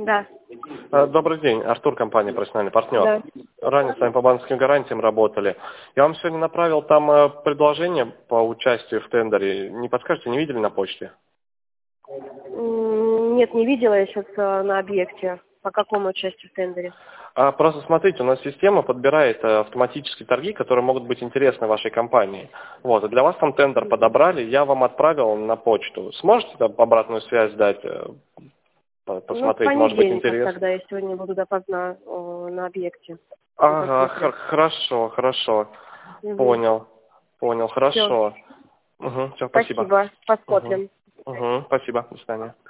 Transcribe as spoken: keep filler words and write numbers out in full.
Да. Э, Добрый день, Артур, компания «Профессиональный партнер». Да. Ранее с вами по банковским гарантиям работали. Я вам сегодня направил там э, предложение по участию в тендере. Не подскажете, не видели на почте? М, Нет, не видела я сейчас на объекте. По какому участию в тендере? А, просто смотрите, у нас система подбирает э, автоматические торги, которые могут быть интересны вашей компании. Вот, и для вас там тендер подобрали, я вам отправил на почту. Сможете там обратную связь дать, э, по- Ну, в посмотреть, может быть, понедельниках интерес? тогда, я сегодня буду допоздна о, на объекте. Ну, Ага, посмотрим. хор- хорошо, хорошо. Угу. Понял, понял, Все. хорошо. Угу, все, спасибо. Спасибо. Угу. Посмотрим. Угу, спасибо, до свидания.